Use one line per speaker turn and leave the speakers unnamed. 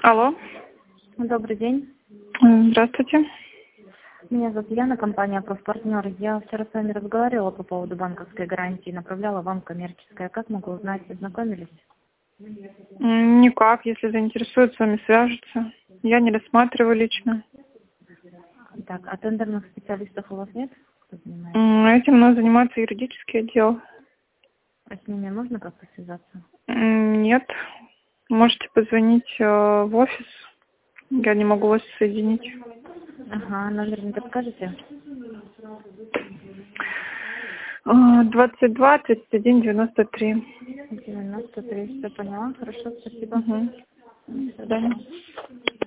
Алло.
Добрый день.
Здравствуйте.
Меня зовут Яна, компания «Профпартнер». Я вчера с вами разговаривала по поводу банковской гарантии, направляла вам коммерческое. Как могу узнать, ознакомились?
Никак, если заинтересуют, с вами свяжутся. Я не рассматриваю лично.
Так, а тендерных специалистов у вас нет? Кто занимается?
Этим мной занимается юридический отдел.
А с ними можно как-то связаться?
Нет. Можете позвонить в офис. Я не могу вас соединить.
Ага, номер не подскажете?
22 31 93.
93, все поняла. Хорошо, спасибо.
До свидания.